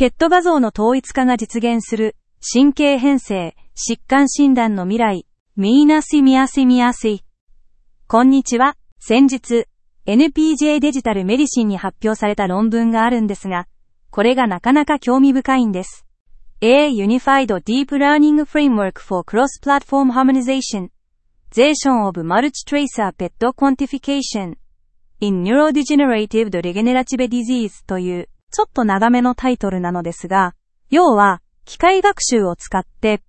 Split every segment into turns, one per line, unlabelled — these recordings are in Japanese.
ペット画像の統一化が実現する神経変性疾患診断の未来。ミーナシミアシミアシ。こんにちは。先日、NPJ デジタルメディシンに発表された論文があるんですが、これがなかなか興味深いんです。A Unified Deep Learning Framework for Cross-Platform Harmonization.Zation of Multitracer Pet Quantification in Neurodegenerative Degenerative Disease というちょっと長めのタイトルなのですが、要は機械学習を使って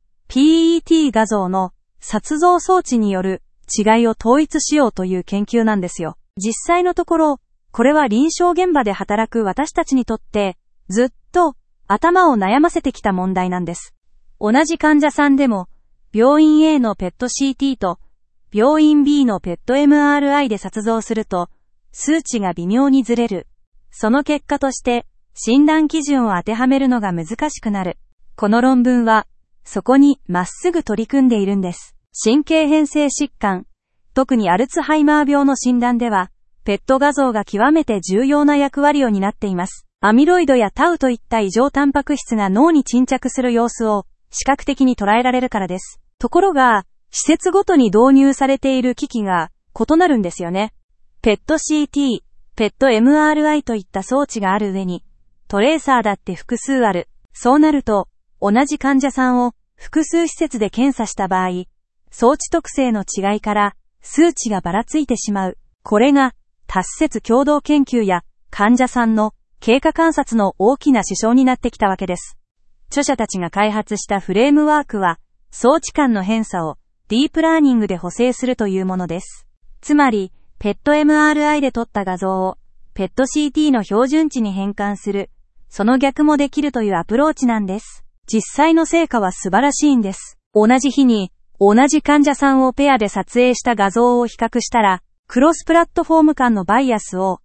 PET 画像の撮像装置による違いを統一しようという研究なんですよ。実際のところ、これは臨床現場で働く私たちにとってずっと頭を悩ませてきた問題なんです。同じ患者さんでも病院 A の PET-CT と病院 B の PET-MRI で撮像すると、数値が微妙にずれる。その結果として、診断基準を当てはめるのが難しくなる。この論文は、そこにまっすぐ取り組んでいるんです。神経変性疾患、特にアルツハイマー病の診断では、PET 画像が極めて重要な役割を担っています。アミロイドやタウといった異常タンパク質が脳に沈着する様子を視覚的に捉えられるからです。ところが、施設ごとに導入されている機器が異なるんですよね。PET-CT、PET-MRI といった装置がある上に、トレーサーだって複数ある。そうなると、同じ患者さんを複数施設で検査した場合、装置特性の違いから数値がばらついてしまう。これが多施設共同研究や患者さんの経過観察の大きな支障になってきたわけです。著者たちが開発したフレームワークは、装置間の偏差をディープラーニングで補正するというものです。つまり、PET-MRI で撮った画像を PET-CT の標準値に変換する、その逆もできるというアプローチなんです。実際の成果は素晴らしいんです。同じ日に、同じ患者さんをペアで撮影した画像を比較したら、クロスプラットフォーム間のバイアスを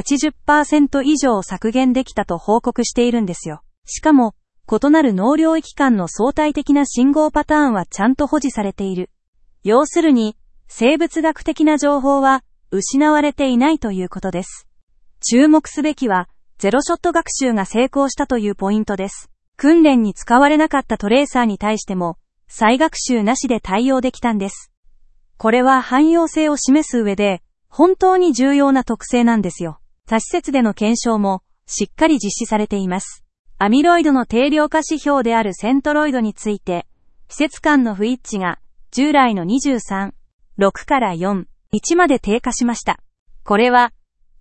80% 以上削減できたと報告しているんですよ。しかも、異なる脳領域間の相対的な信号パターンはちゃんと保持されている。要するに、生物学的な情報は失われていないということです。注目すべきは、ゼロショット学習が成功したというポイントです。訓練に使われなかったトレーサーに対しても、再学習なしで対応できたんです。これは汎用性を示す上で、本当に重要な特性なんですよ。他施設での検証も、しっかり実施されています。アミロイドの定量化指標であるセントロイドについて、施設間の不一致が従来の23、6から4、1まで低下しました。これは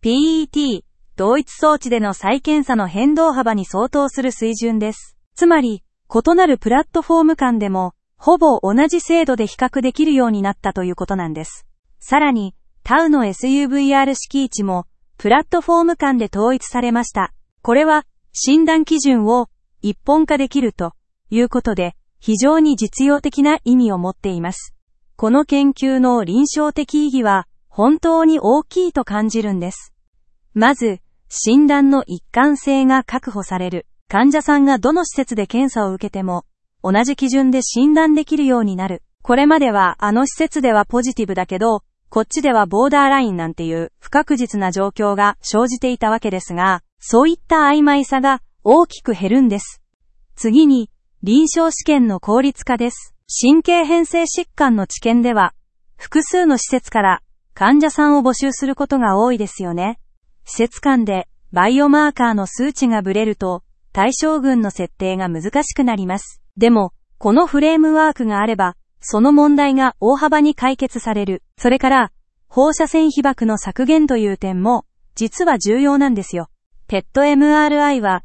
PET 同一装置での再検査の変動幅に相当する水準です。つまり、異なるプラットフォーム間でも、ほぼ同じ精度で比較できるようになったということなんです。さらに、タウの SUVR 式位置も、プラットフォーム間で統一されました。これは、診断基準を一本化できるということで、非常に実用的な意味を持っています。この研究の臨床的意義は本当に大きいと感じるんです。まず、診断の一貫性が確保される。患者さんがどの施設で検査を受けても、同じ基準で診断できるようになる。これまではあの施設ではポジティブだけど、こっちではボーダーラインなんていう不確実な状況が生じていたわけですが、そういった曖昧さが大きく減るんです。次に、臨床試験の効率化です。神経変性疾患の治験では、複数の施設から患者さんを募集することが多いですよね。施設間でバイオマーカーの数値がブレると、対象群の設定が難しくなります。でも、このフレームワークがあれば、その問題が大幅に解決される。それから、放射線被曝の削減という点も、実は重要なんですよ。PET-MRI は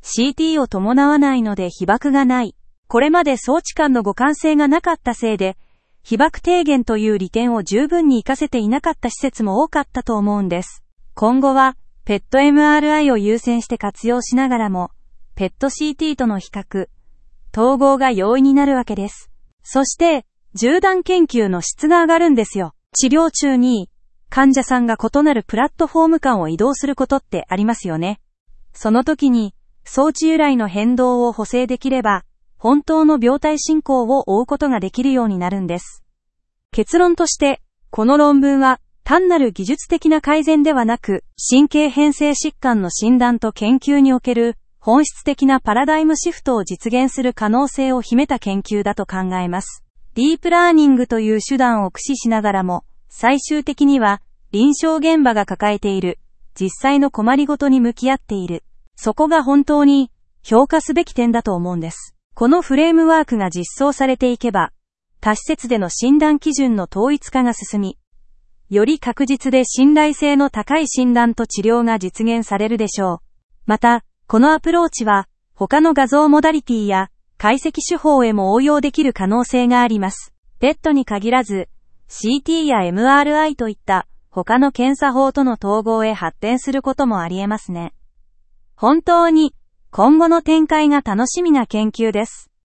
CT を伴わないので被曝がない。これまで装置間の互換性がなかったせいで、被曝低減という利点を十分に活かせていなかった施設も多かったと思うんです。今後は PET-MRI を優先して活用しながらも、PET-CT との比較、統合が容易になるわけです。そして、縦断研究の質が上がるんですよ。治療中に、患者さんが異なるプラットフォーム間を移動することってありますよね。その時に、装置由来の変動を補正できれば、本当の病態進行を追うことができるようになるんです。結論として、この論文は、単なる技術的な改善ではなく、神経変性疾患の診断と研究における本質的なパラダイムシフトを実現する可能性を秘めた研究だと考えます。ディープラーニングという手段を駆使しながらも、最終的には臨床現場が抱えている実際の困りごとに向き合っている。そこが本当に評価すべき点だと思うんです。このフレームワークが実装されていけば、多施設での診断基準の統一化が進み、より確実で信頼性の高い診断と治療が実現されるでしょう。また、このアプローチは、他の画像モダリティや解析手法へも応用できる可能性があります。ペットに限らず、CT や MRI といった他の検査法との統合へ発展することもあり得ますね。本当に、今後の展開が楽しみな研究です。